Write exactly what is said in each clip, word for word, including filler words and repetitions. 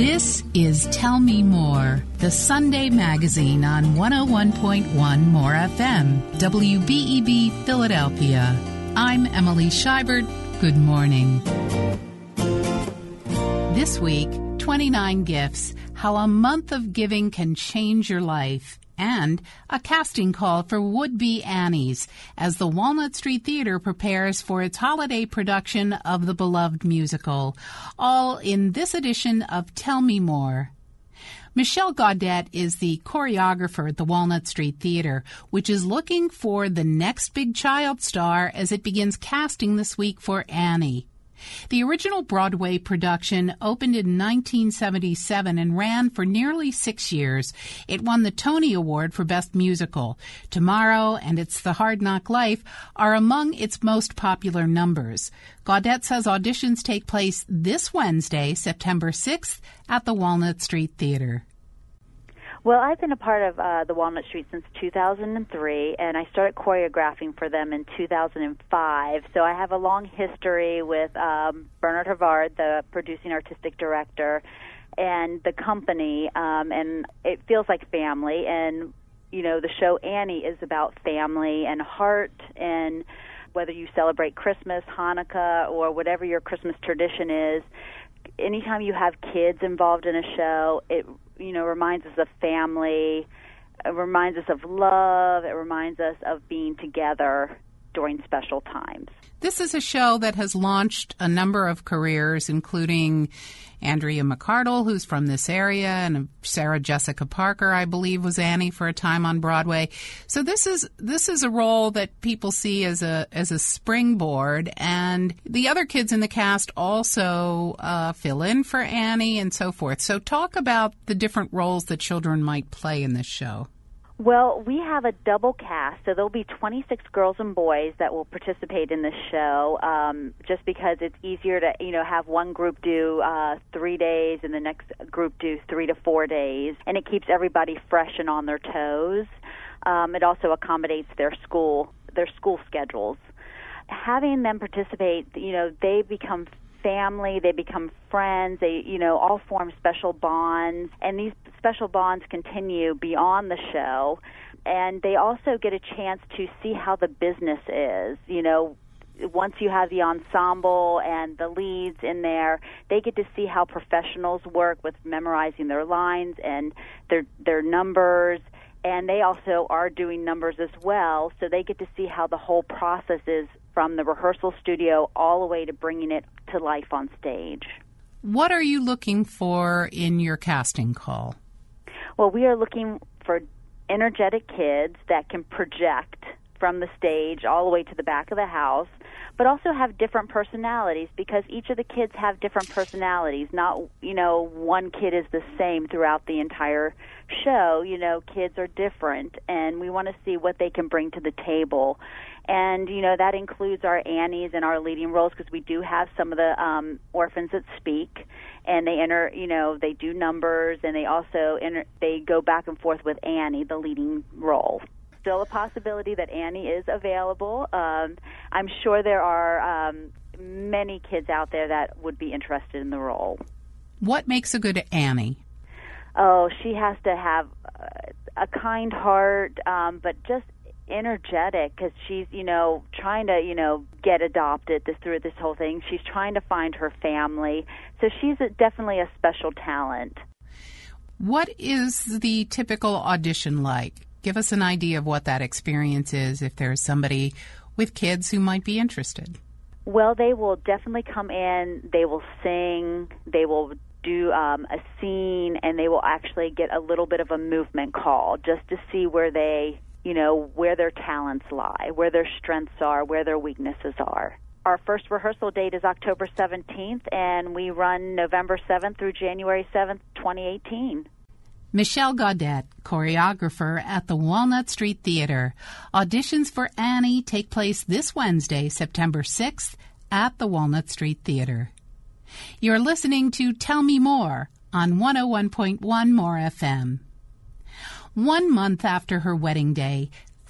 This is Tell Me More, the Sunday magazine on one oh one point one More F M, W B E B Philadelphia. I'm Emily Scheibert. Good morning. This week, twenty-nine Gifts, How a Month of Giving Can Change Your Life, and a casting call for would-be Annies as the Walnut Street Theater prepares for its holiday production of the beloved musical, all in this edition of Tell Me More. Michelle Gaudette is the choreographer at the Walnut Street Theater, which is looking for the next big child star as it begins casting this week for Annie. The original Broadway production opened in nineteen seventy-seven and ran for nearly six years. It won the Tony Award for Best Musical. Tomorrow and It's the Hard Knock Life are among its most popular numbers. Gaudette says auditions take place this Wednesday, September sixth, at the Walnut Street Theater. Well, I've been a part of uh, the Walnut Street since two thousand three, and I started choreographing for them in two thousand five. So I have a long history with um, Bernard Havard, the producing artistic director, and the company, um, and it feels like family. And, you know, the show Annie is about family and heart, and whether you celebrate Christmas, Hanukkah, or whatever your Christmas tradition is, anytime you have kids involved in a show, it you know, reminds us of family, it reminds us of love, it reminds us of being together during special times. This is a show that has launched a number of careers, including Andrea McArdle, who's from this area, and Sarah Jessica Parker, I believe, was Annie for a time on Broadway. So this is this is a role that people see as a as a springboard, and the other kids in the cast also uh, fill in for Annie and so forth. So talk about the different roles that children might play in this show. Well, we have a double cast, so there'll be twenty-six girls and boys that will participate in this show, um, just because it's easier to, you know, have one group do uh, three days and the next group do three to four days, and it keeps everybody fresh and on their toes. Um, it also accommodates their school, their school schedules. Having them participate, you know, they become family, they become friends, they, you know, all form special bonds, and these special bonds continue beyond the show, and they also get a chance to see how the business is. You know, once you have the ensemble and the leads in there, they get to see how professionals work with memorizing their lines and their their numbers, and they also are doing numbers as well, so they get to see how the whole process is from the rehearsal studio all the way to bringing it to life on stage. What are you looking for in your casting call? Well, we are looking for energetic kids that can project from the stage all the way to the back of the house, but also have different personalities, because each of the kids have different personalities. Not, you know, one kid is the same throughout the entire show. You know, kids are different, and we want to see what they can bring to the table. And, you know, that includes our Annies and our leading roles, because we do have some of the um, orphans that speak, and they enter, you know, they do numbers, and they also enter, they go back and forth with Annie, the leading role. Still a possibility that Annie is available. Um, I'm sure there are um, many kids out there that would be interested in the role. What makes a good Annie? Oh, she has to have a kind heart, um, but just energetic, because she's, you know, trying to, you know, get adopted this through this whole thing. She's trying to find her family. So she's a, definitely a special talent. What is the typical audition like? Give us an idea of what that experience is if there's somebody with kids who might be interested. Well, they will definitely come in, they will sing, they will do um, a scene, and they will actually get a little bit of a movement call just to see where they, you know, where their talents lie, where their strengths are, where their weaknesses are. Our first rehearsal date is October seventeenth, and we run November seventh through January seventh, twenty eighteen. Michelle Gaudette, choreographer at the Walnut Street Theater. Auditions for Annie take place this Wednesday, September sixth, at the Walnut Street Theater. You're listening to Tell Me More on one oh one point one More F M. One month after her wedding day,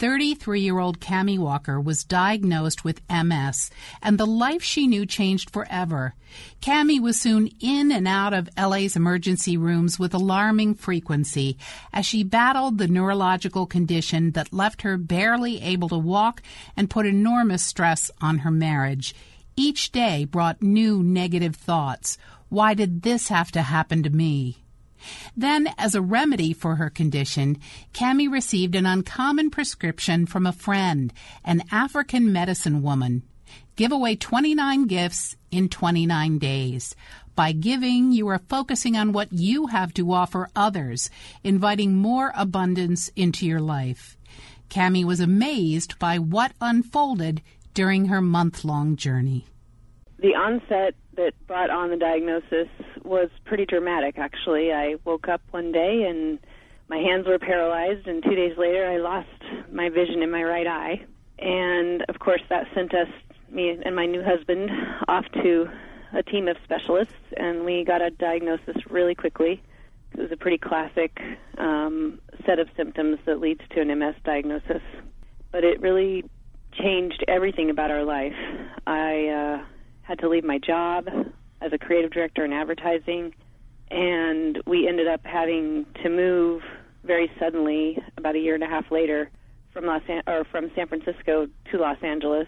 thirty-three-year-old Cammie Walker was diagnosed with M S, and the life she knew changed forever. Cammie was soon in and out of L A's emergency rooms with alarming frequency as she battled the neurological condition that left her barely able to walk and put enormous stress on her marriage. Each day brought new negative thoughts. Why did this have to happen to me? Then, as a remedy for her condition, Cammie received an uncommon prescription from a friend, an African medicine woman. Give away twenty-nine gifts in twenty-nine days. By giving, you are focusing on what you have to offer others, inviting more abundance into your life. Cammie was amazed by what unfolded during her month-long journey. The onset that brought on the diagnosis was pretty dramatic, actually. I woke up one day and my hands were paralyzed, and two days later I lost my vision in my right eye. And, of course, that sent us, me and my new husband, off to a team of specialists, and we got a diagnosis really quickly. It was a pretty classic um, set of symptoms that leads to an M S diagnosis. But it really changed everything about our life. I uh, had to leave my job as a creative director in advertising, and we ended up having to move very suddenly about a year and a half later from Los An- or from San Francisco to Los Angeles.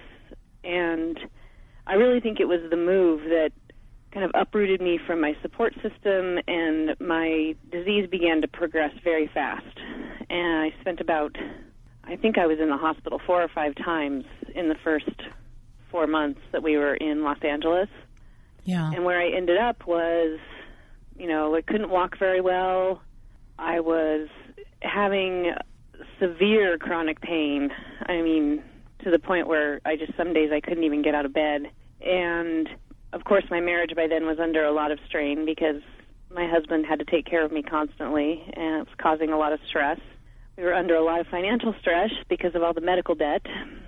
And I really think it was the move that kind of uprooted me from my support system, and my disease began to progress very fast. And I spent about, I think I was in the hospital four or five times in the first four months that we were in Los Angeles. Yeah. And where I ended up was, you know, I couldn't walk very well. I was having severe chronic pain. I mean, to the point where I just, some days I couldn't even get out of bed. And, of course, my marriage by then was under a lot of strain because my husband had to take care of me constantly, and it was causing a lot of stress. We were under a lot of financial stress because of all the medical debt.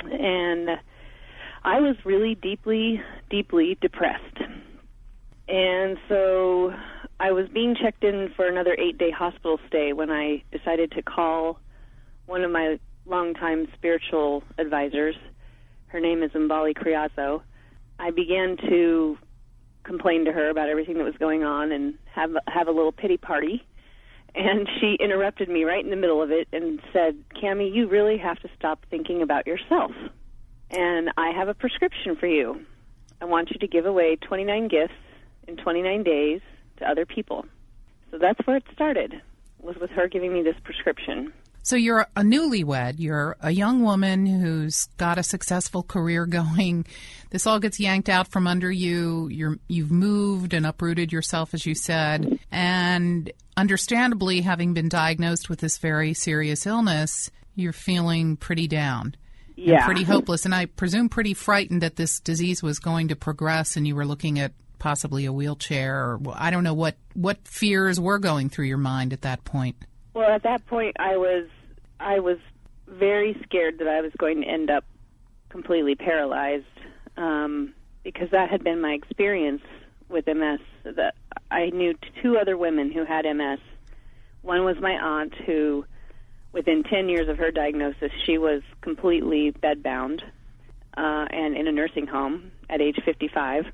And I was really deeply, deeply depressed. And so I was being checked in for another eight-day hospital stay when I decided to call one of my longtime spiritual advisors. Her name is Mbali Criazo. I began to complain to her about everything that was going on and have have a little pity party. And she interrupted me right in the middle of it and said, "Cammie, you really have to stop thinking about yourself. And I have a prescription for you. I want you to give away twenty-nine gifts in twenty-nine days to other people." So that's where it started, was with her giving me this prescription. So you're a newlywed. You're a young woman who's got a successful career going. This all gets yanked out from under you. You're, you've moved and uprooted yourself, as you said. And understandably, having been diagnosed with this very serious illness, you're feeling pretty down. Yeah. And pretty hopeless. And I presume pretty frightened that this disease was going to progress and you were looking at possibly a wheelchair, or I don't know what, what fears were going through your mind at that point. Well, at that point, I was I was very scared that I was going to end up completely paralyzed, um, because that had been my experience with M S. That I knew two other women who had M S. One was my aunt, who, within ten years of her diagnosis, she was completely bedbound uh, and in a nursing home at age fifty-five.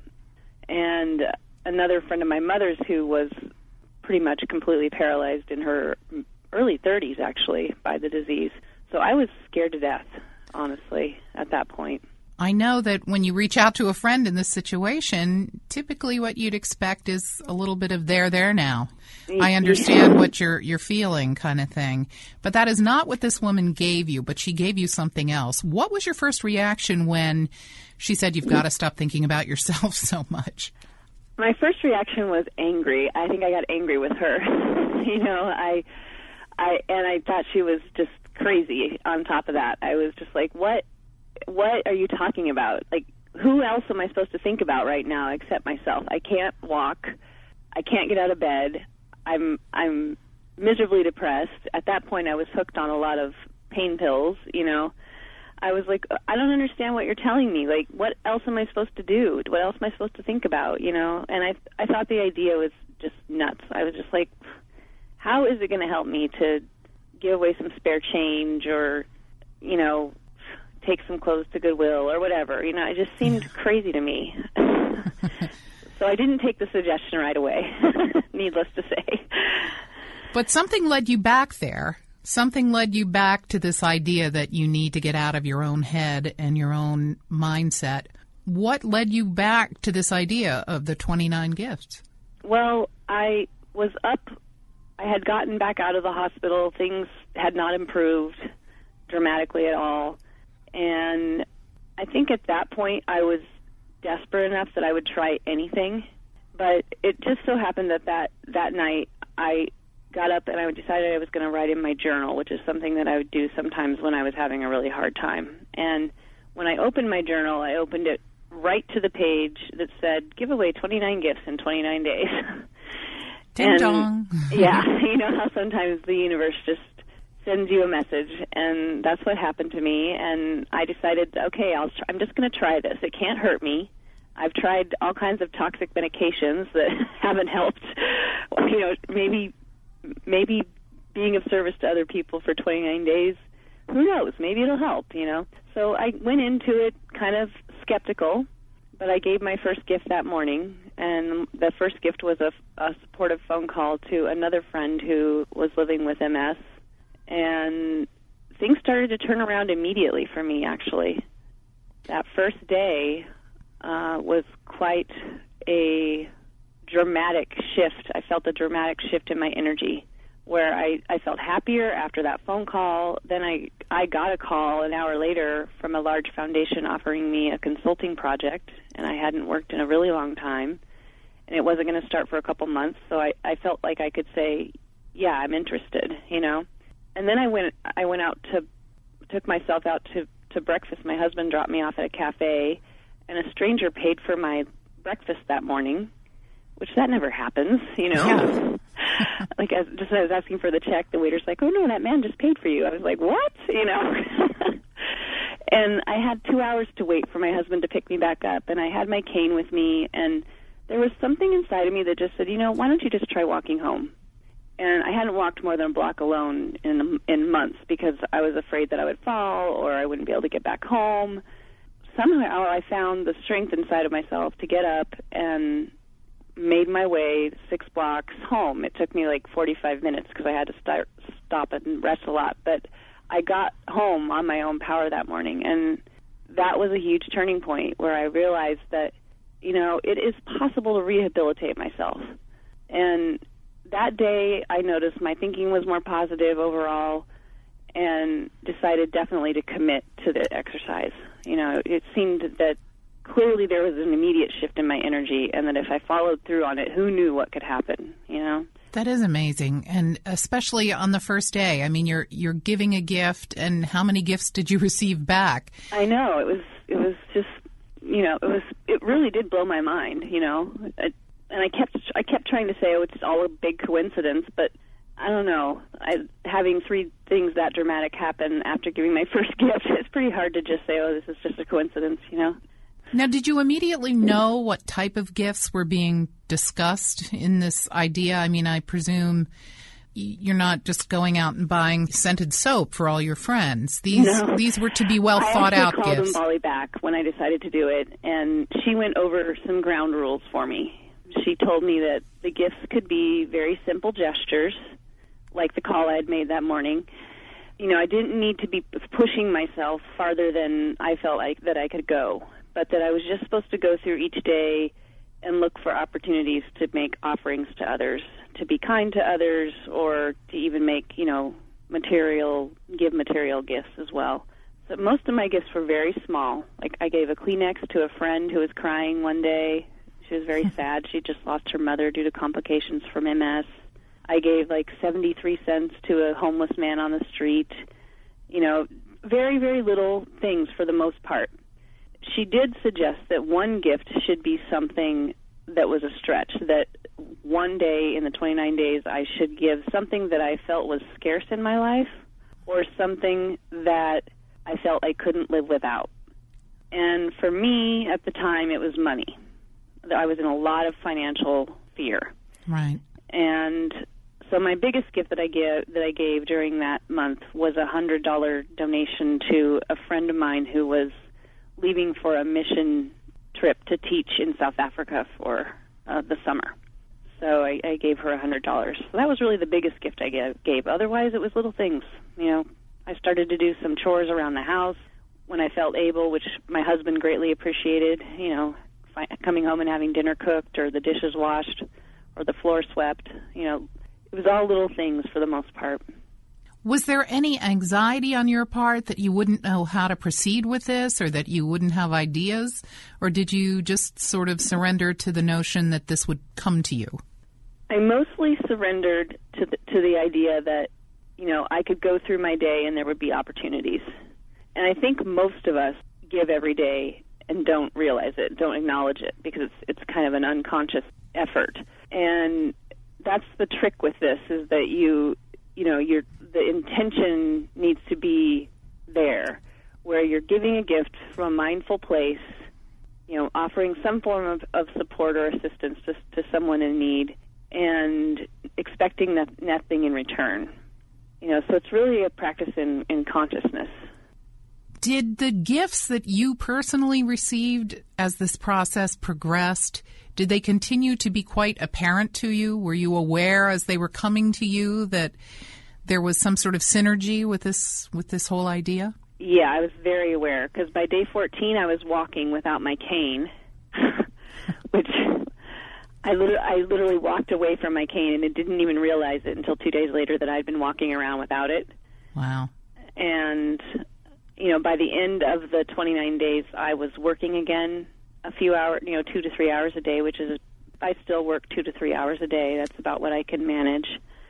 And another friend of my mother's who was pretty much completely paralyzed in her early thirties, actually, by the disease. So I was scared to death, honestly, at that point. I know that when you reach out to a friend in this situation, typically what you'd expect is a little bit of there, there now. I understand what you're you're feeling kind of thing. But that is not what this woman gave you, but she gave you something else. What was your first reaction when she said you've got to stop thinking about yourself so much? My first reaction was angry. I think I got angry with her. you know, I, I, and I thought she was just crazy on top of that. I was just like, what, what are you talking about? Like, who else am I supposed to think about right now except myself? I can't walk. I can't get out of bed. I'm, I'm miserably depressed. At that point, I was hooked on a lot of pain pills, you know. I was like, I don't understand what you're telling me. Like, what else am I supposed to do? What else am I supposed to think about, you know? And I I thought the idea was just nuts. I was just like, how is it going to help me to give away some spare change or you know, take some clothes to Goodwill or whatever. You know, it just seemed crazy to me. So I didn't take the suggestion right away, needless to say. But something led you back there. Something led you back to this idea that you need to get out of your own head and your own mindset. What led you back to this idea of the twenty-nine gifts? Well, I was up. I had gotten back out of the hospital. Things had not improved dramatically at all. And I think at that point I was desperate enough that I would try anything. But it just so happened that that, that night I got up and I decided I was going to write in my journal, which is something that I would do sometimes when I was having a really hard time. And when I opened my journal, I opened it right to the page that said, give away twenty-nine gifts in twenty-nine days. Ding dong. Yeah, you know how sometimes the universe just sends you a message, and that's what happened to me. And I decided, okay, I'll try, I'm just going to try this. It can't hurt me. I've tried all kinds of toxic medications that haven't helped. You know, maybe maybe being of service to other people for twenty-nine days, who knows? Maybe it'll help, you know. So I went into it kind of skeptical, but I gave my first gift that morning, and the first gift was a, a supportive phone call to another friend who was living with M S, and things started to turn around immediately for me, actually. That first day uh, was quite a dramatic shift. I felt a dramatic shift in my energy, where I, I felt happier after that phone call. Then I, I got a call an hour later from a large foundation offering me a consulting project, and I hadn't worked in a really long time, and it wasn't going to start for a couple months, so I, I felt like I could say, yeah, I'm interested, you know. And then I went I went out to, took myself out to, to breakfast. My husband dropped me off at a cafe, and a stranger paid for my breakfast that morning, which that never happens, you know. Yeah. Like, as, just as I was asking for the check, the waiter's like, oh, no, that man just paid for you. I was like, what? You know. And I had two hours to wait for my husband to pick me back up, and I had my cane with me, and there was something inside of me that just said, you know, why don't you just try walking home? And I hadn't walked more than a block alone in in months because I was afraid that I would fall or I wouldn't be able to get back home. Somehow I found the strength inside of myself to get up and made my way six blocks home. It took me like forty-five minutes because I had to start, stop and rest a lot. But I got home on my own power that morning, and that was a huge turning point where I realized that, you know, it is possible to rehabilitate myself. And that day I noticed my thinking was more positive overall and decided definitely to commit to the exercise. You know, it seemed that clearly there was an immediate shift in my energy, and that if I followed through on it, who knew what could happen, you know? That is amazing, and especially on the first day. I mean, you're you're giving a gift, and how many gifts did you receive back? I know. It was it was just, you know, it was it really did blow my mind, you know. I, and I kept I kept trying to say, oh, it's all a big coincidence, but I don't know. I, having three things that dramatic happen after giving my first gift, it's pretty hard to just say, oh, this is just a coincidence, you know. Now, did you immediately know what type of gifts were being discussed in this idea? I mean, I presume you're not just going out and buying scented soap for all your friends. These no. these were to be well thought out gifts. I actually called Molly back when I decided to do it, and she went over some ground rules for me. She told me that the gifts could be very simple gestures, like the call I had made that morning. You know, I didn't need to be pushing myself farther than I felt like that I could go, but that I was just supposed to go through each day and look for opportunities to make offerings to others, to be kind to others, or to even make, you know, material, give material gifts as well. So most of my gifts were very small. Like, I gave a Kleenex to a friend who was crying one day. She was very sad. She just lost her mother due to complications from M S. I gave like seventy-three cents to a homeless man on the street. You know, very, very little things for the most part. She did suggest that one gift should be something that was a stretch, that one day in the twenty-nine days I should give something that I felt was scarce in my life, or something that I felt I couldn't live without. And for me, at the time, it was money. I was in a lot of financial fear. Right. And So my biggest gift that I gave that I gave during that month was a hundred dollar donation to a friend of mine who was leaving for a mission trip to teach in South Africa for uh, the summer. So I, I gave her a hundred dollars. So that was really the biggest gift I gave, gave. Otherwise, it was little things. You know, I started to do some chores around the house when I felt able, which my husband greatly appreciated. You know, fi- coming home and having dinner cooked, or the dishes washed, or the floor swept. You know, it was all little things for the most part. Was there any anxiety on your part that you wouldn't know how to proceed with this, or that you wouldn't have ideas? Or did you just sort of surrender to the notion that this would come to you? I mostly surrendered to the, to the idea that, you know, I could go through my day and there would be opportunities. And I think most of us give every day and don't realize it, don't acknowledge it, because it's it's kind of an unconscious effort. And that's the trick with this, is that you, you know, you're, the intention needs to be there, where you're giving a gift from a mindful place, you know, offering some form of, of support or assistance to, to someone in need, and expecting that, nothing in return. You know, so it's really a practice in, in consciousness. Did the gifts that you personally received as this process progressed, did they continue to be quite apparent to you? Were you aware as they were coming to you that there was some sort of synergy with this with this whole idea? Yeah, I was very aware, because by day fourteen I was walking without my cane, which I literally, I literally walked away from my cane, and I didn't even realize it until two days later that I'd been walking around without it. Wow. And, you know, by the end of the twenty-nine days, I was working again a few hours, you know, two to three hours a day, which is, I still work two to three hours a day. That's about what I can manage.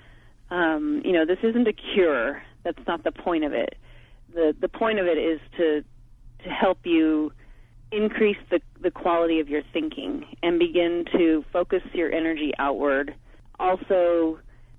Um, you know, this isn't a cure. That's not the point of it. The the point of it is to to help you increase the, the quality of your thinking and begin to focus your energy outward. Also,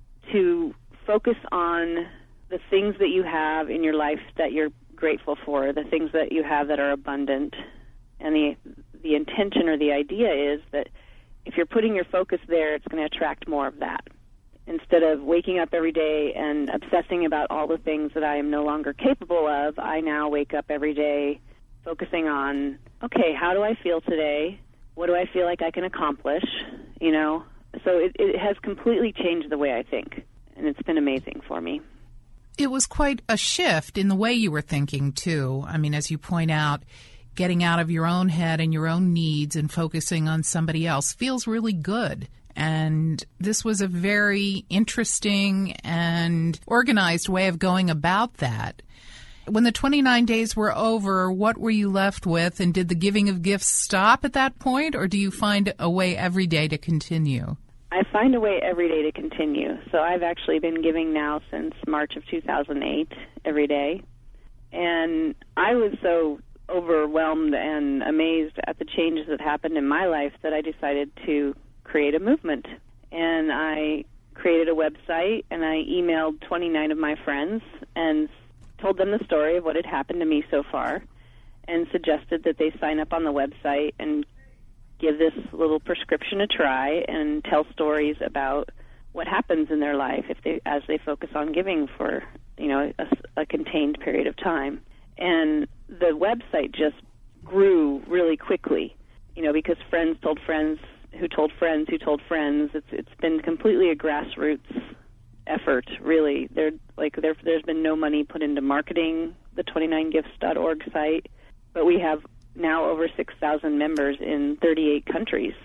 to focus on the things that you have in your life that you're grateful for, the things that you have that are abundant. And the the intention or the idea is that if you're putting your focus there, it's going to attract more of that. Instead of waking up every day and obsessing about all the things that I am no longer capable of, I now wake up every day focusing on, okay, how do I feel today? What do I feel like I can accomplish? You know, so it, it has completely changed the way I think, and it's been amazing for me. It was quite a shift in the way you were thinking, too. I mean, as you point out, getting out of your own head and your own needs and focusing on somebody else feels really good. And this was a very interesting and organized way of going about that. When the twenty-nine days were over, what were you left with? And did the giving of gifts stop at that point, or do you find a way every day to continue? I find a way every day to continue. So I've actually been giving now since March of two thousand eight, every day. And I was so overwhelmed and amazed at the changes that happened in my life that I decided to create a movement. And I created a website, and I emailed twenty-nine of my friends and told them the story of what had happened to me so far, and suggested that they sign up on the website and give this little prescription a try and tell stories about what happens in their life if they, as they focus on giving for, you know, a, a contained period of time. And the website just grew really quickly, you know, because friends told friends who told friends who told friends. It's it's been completely a grassroots effort, really. There like there there's been no money put into marketing the twenty-nine gifts dot org site, but we have now over six thousand members in thirty-eight countries.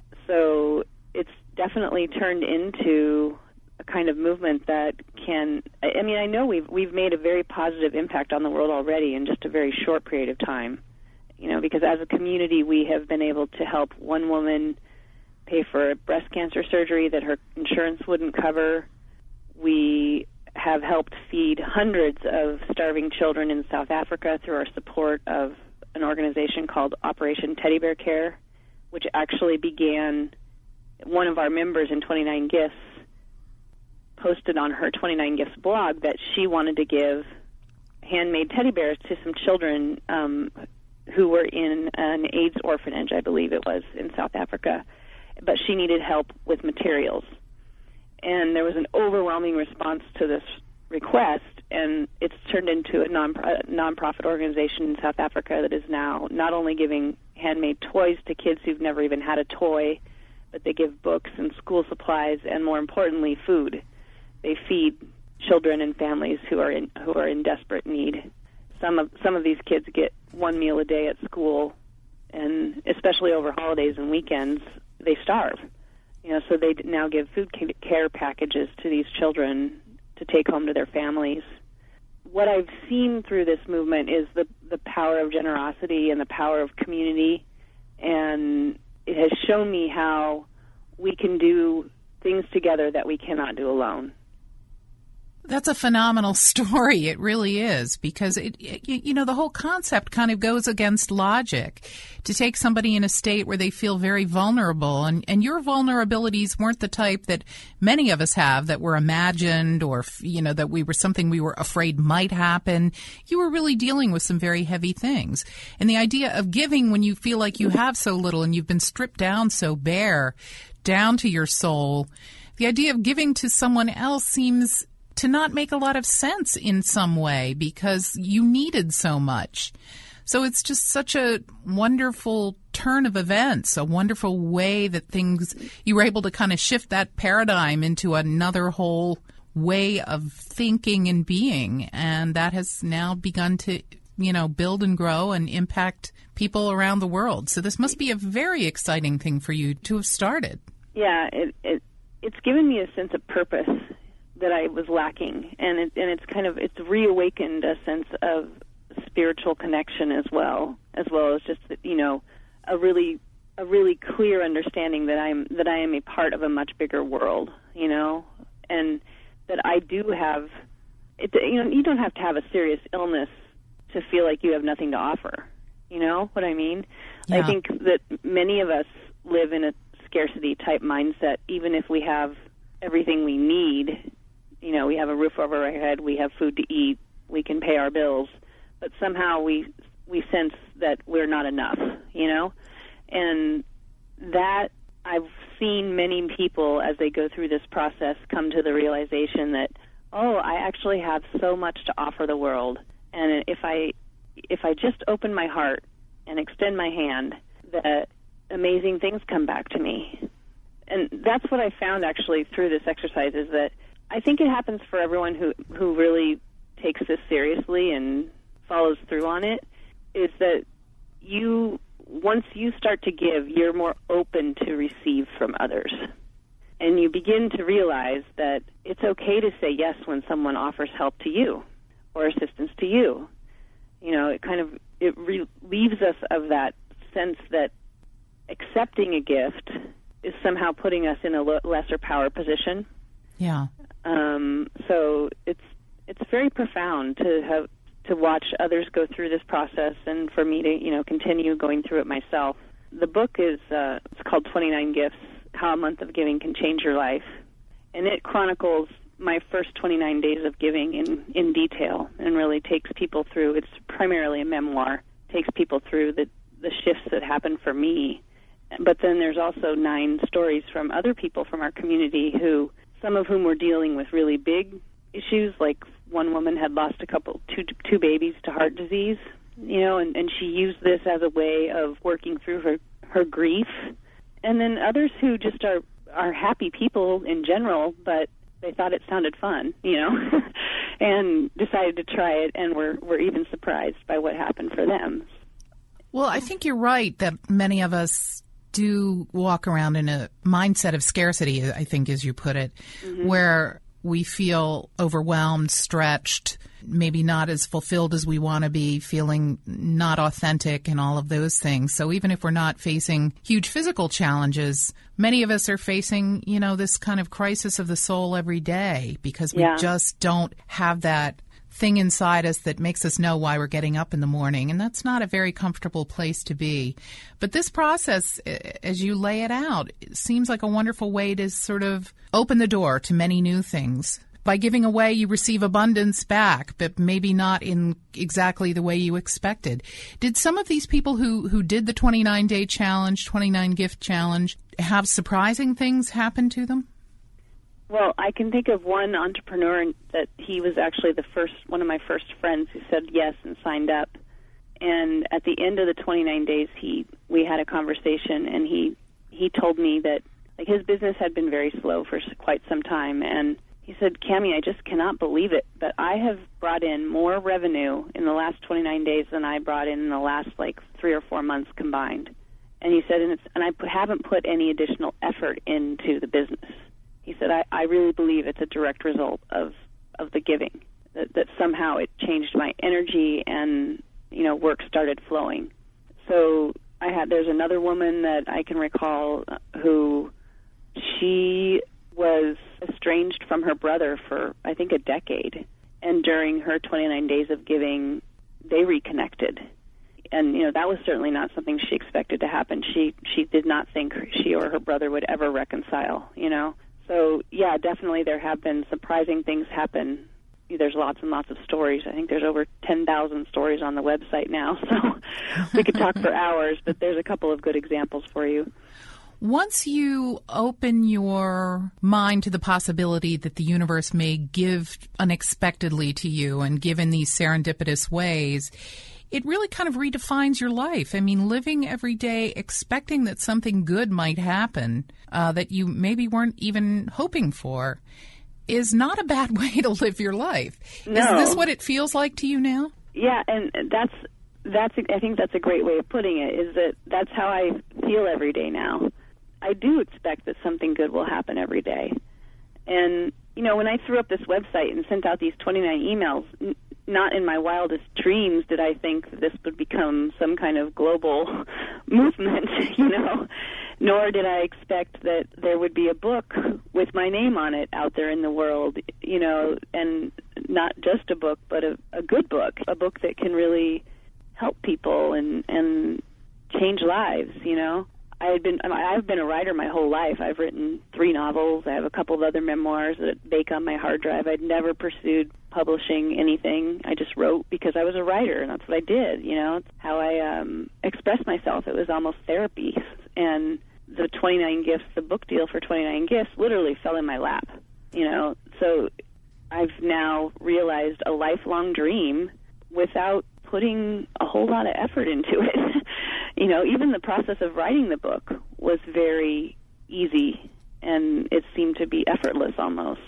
So it's definitely turned into a kind of movement that can, I mean, I know we've we've made a very positive impact on the world already in just a very short period of time. You know, because as a community we have been able to help one woman pay for breast cancer surgery that her insurance wouldn't cover. We have helped feed hundreds of starving children in South Africa through our support of an organization called Operation Teddy Bear Care, which actually began, one of our members in twenty-nine Gifts posted on her twenty-nine Gifts blog that she wanted to give handmade teddy bears to some children um, who were in an AIDS orphanage, I believe it was, in South Africa. But she needed help with materials. and there was an overwhelming response to this request, and it's turned into a non a nonprofit organization in South Africa that is now not only giving handmade toys to kids who've never even had a toy, but they give books and school supplies, and more importantly, food. They feed children and families who are in who are in desperate need. Some of some of these kids get one meal a day at school, and especially over holidays and weekends, they starve. You know, so they now give food care packages to these children to take home to their families. What I've seen through this movement is the the power of generosity and the power of community, and it has shown me how we can do things together that we cannot do alone. That's a phenomenal story. It really is, because it, it, you know, the whole concept kind of goes against logic. To take somebody in a state where they feel very vulnerable, and, and your vulnerabilities weren't the type that many of us have, that were imagined, or, you know, that we were something we were afraid might happen. You were really dealing with some very heavy things. And the idea of giving when you feel like you have so little and you've been stripped down so bare, down to your soul, the idea of giving to someone else seems to not make a lot of sense in some way, because you needed so much. So it's just such a wonderful turn of events, a wonderful way that things, you were able to kind of shift that paradigm into another whole way of thinking and being. And that has now begun to, you know, build and grow and impact people around the world. So this must be a very exciting thing for you to have started. Yeah, it, it it's given me a sense of purpose that I was lacking, and it, and it's kind of it's reawakened a sense of spiritual connection as well, as well as just, you know, a really a really clear understanding that I'm that I am a part of a much bigger world, you know, and that I do have it. You know, you don't have to have a serious illness to feel like you have nothing to offer. You know what I mean? Yeah. I think that many of us live in a scarcity type mindset, even if we have everything we need. You know, we have a roof over our head, we have food to eat, we can pay our bills, but somehow we we sense that we're not enough, you know? And that, I've seen many people as they go through this process come to the realization that, oh, I actually have so much to offer the world, and if I if I just open my heart and extend my hand, that amazing things come back to me. And that's what I found actually through this exercise, is that I think it happens for everyone who, who really takes this seriously and follows through on it, is that you, once you start to give, you're more open to receive from others. And you begin to realize that it's okay to say yes when someone offers help to you or assistance to you. You know, it kind of, it relieves us of that sense that accepting a gift is somehow putting us in a lesser power position. Yeah. Um, so it's it's very profound to have to watch others go through this process, and for me to, you know, continue going through it myself. The book is uh, it's called twenty-nine Gifts: How a Month of Giving Can Change Your Life, and it chronicles my first twenty-nine days of giving in, in detail, and really takes people through. It's primarily a memoir. Takes people through the the shifts that happened for me. But then there's also nine stories from other people from our community, who, some of whom were dealing with really big issues, like one woman had lost a couple, two, two babies to heart disease, you know, and, and she used this as a way of working through her, her grief. And then others who just are, are happy people in general, but they thought it sounded fun, you know, and decided to try it, and were, were even surprised by what happened for them. Well, I think you're right that many of us do walk around in a mindset of scarcity, I think, as you put it, mm-hmm. where we feel overwhelmed, stretched, maybe not as fulfilled as we want to be, feeling not authentic and all of those things. So even if we're not facing huge physical challenges, many of us are facing, you know, this kind of crisis of the soul every day, because we yeah. just don't have that thing inside us that makes us know why we're getting up in the morning, and that's not a very comfortable place to be. But this process, as you lay it out, it seems like a wonderful way to sort of open the door to many new things. By giving away, you receive abundance back, but maybe not in exactly the way you expected. Did some of these people who, who did the twenty-nine day challenge, twenty-nine gift challenge, have surprising things happen to them? Well, I can think of one entrepreneur that he was actually the first, one of my first friends who said yes and signed up. And at the end of the twenty-nine days, he we had a conversation, and he he told me that like his business had been very slow for quite some time, and he said, Cami, I just cannot believe it, but I have brought in more revenue in the last twenty-nine days than I brought in in the last like three or four months combined. And he said, and, it's, and I p- haven't put any additional effort into the business. He said, I, I really believe it's a direct result of, of the giving, that, that somehow it changed my energy and, you know, work started flowing. So I had, there's another woman that I can recall who she was estranged from her brother for, I think, a decade. And during her twenty-nine days of giving, they reconnected. And, you know, that was certainly not something she expected to happen. She she did not think she or her brother would ever reconcile, you know. So, yeah, definitely there have been surprising things happen. There's lots and lots of stories. I think there's over ten thousand stories on the website now, so we could talk for hours, but there's a couple of good examples for you. Once you open your mind to the possibility that the universe may give unexpectedly to you and give in these serendipitous ways, it really kind of redefines your life. I mean, living every day expecting that something good might happen uh, that you maybe weren't even hoping for is not a bad way to live your life. No. Is this what it feels like to you now? Yeah, and that's that's I think that's a great way of putting it, is that that's how I feel every day now. I do expect that something good will happen every day. And, you know, when I threw up this website and sent out these twenty-nine emails, n- not in my wildest dreams did I think that this would become some kind of global movement, you know, nor did I expect that there would be a book with my name on it out there in the world, you know, and not just a book, but a, a good book, a book that can really help people and, and change lives, you know. I had been, I've been a writer my whole life. I've written three novels. I have a couple of other memoirs that bake on my hard drive. I'd never pursued publishing anything. I just wrote because I was a writer, and that's what I did, you know. It's how I um, expressed myself. It was almost therapy. And the twenty-nine Gifts, the book deal for twenty-nine Gifts, literally fell in my lap, you know. So I've now realized a lifelong dream without putting a whole lot of effort into it. You know, even the process of writing the book was very easy, and it seemed to be effortless almost.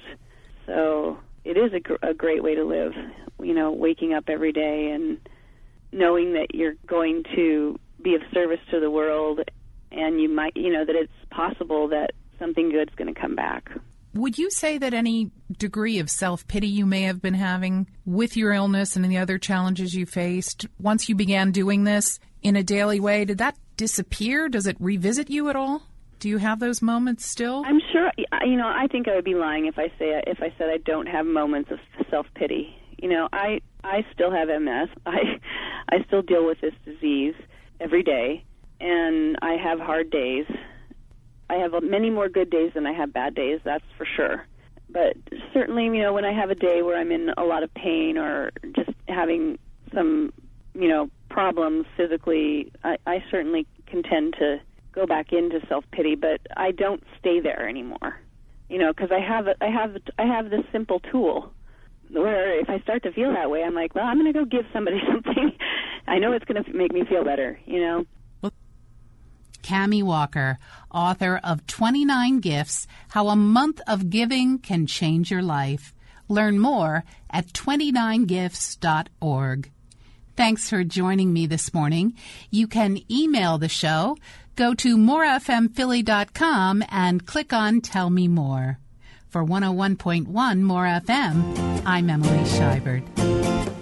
So it is a, gr- a great way to live, you know, waking up every day and knowing that you're going to be of service to the world, and you might, you know, that it's possible that something good's going to come back. Would you say that any degree of self-pity you may have been having with your illness and the other challenges you faced, once you began doing this in a daily way, did that disappear? Does it revisit you at all? Do you have those moments still? I'm sure, you know, I think I would be lying if I say if I said I don't have moments of self-pity. You know, I I still have M S. I I still deal with this disease every day, and I have hard days. I have many more good days than I have bad days, that's for sure. But certainly, you know, when I have a day where I'm in a lot of pain or just having some, you know, problems physically, I, I certainly can tend to go back into self-pity, but I don't stay there anymore. You know, because I have I have I have this simple tool where if I start to feel that way, I'm like, well, I'm going to go give somebody something. I know it's going to make me feel better, you know. Cami Walker, author of twenty-nine Gifts, How a Month of Giving Can Change Your Life. Learn more at twenty-nine gifts dot org. Thanks for joining me this morning. You can email the show. Go to more f m philly dot com and click on Tell Me More. For one oh one point one More F M, I'm Emily Scheibert.